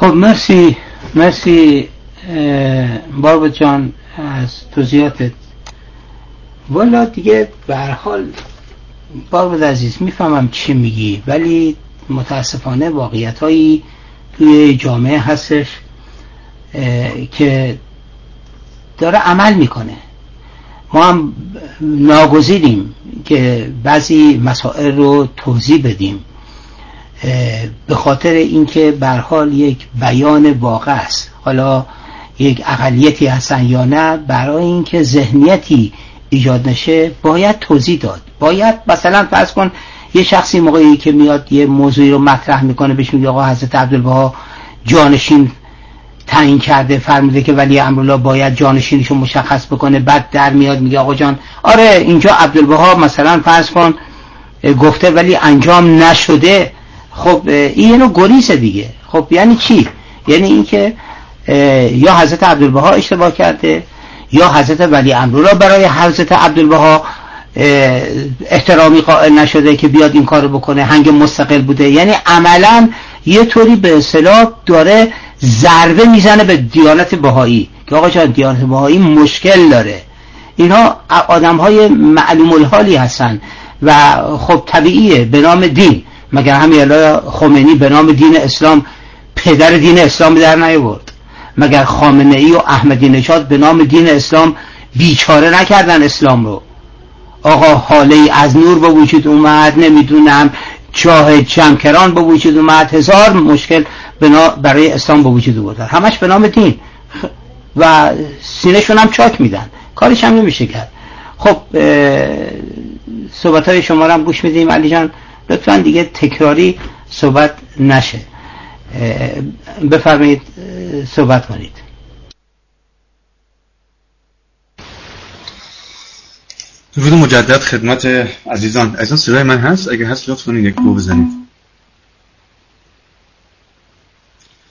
خب مرسی باربد جان از توضیحاتت. والا دیگه به هر حال باربد عزیز میفهمم چی میگی، ولی متاسفانه واقعیتایی توی جامعه هستش که داره عمل میکنه. ما هم ناگزیریم که بعضی مسائل رو توضیح بدیم به خاطر اینکه به هر حال یک بیان واقع است. حالا یک اقلیتی هستن یا نه، برای اینکه ذهنیتی ایجاد نشه باید توضیح داد. باید مثلا فرض کن یه شخصی موقعی که میاد یه موضوعی رو مطرح میکنه بهش میگه آقا حضرت عبدالبها جانشین تعیین کرده، فرموده که ولی امرالله باید جانشینشو مشخص بکنه، بعد در میاد میگه آقا جان آره اینجا عبدالبها مثلا فرض کن گفته ولی انجام نشده. خب این یه نوع گریزه دیگه. خب یعنی چی؟ یعنی این که یا حضرت عبدالبها اشتباه کرده یا حضرت ولی امرالله برای حضرت عبدالبها احترامی قائل نشده که بیاد این کارو بکنه، هنگ مستقل بوده. یعنی عملا یه طوری به اصطلاح داره ضربه میزنه به دیانت بهایی که آقا جان دیانت بهایی مشکل داره. اینا آدم‌های معلوم الحالی هستن و خب طبیعیه به نام دین. مگر همین خمینی به نام دین اسلام پدر دین اسلام در نیاورد؟ مگر خامنه‌ای و احمدی نژاد به نام دین اسلام بیچاره نکردن اسلام رو؟ آقا حاله از نور به وجود اومد، نمیدونم جاه جمکران به وجود اومد، هزار مشکل برای اسلام به وجود اومد، همش به نام دین و سینه‌شون هم چاک میدن، کارش هم نمیشه کرد. خب صحبت‌های شما رو هم گوش میدیم علی جان، لطفاً دیگه تکراری صحبت نشه. بفرمایید صحبت کنید. درود مجدد خدمت عزیزان. صدای من هست؟ اگه هست لطف کنید یک دو بزنید.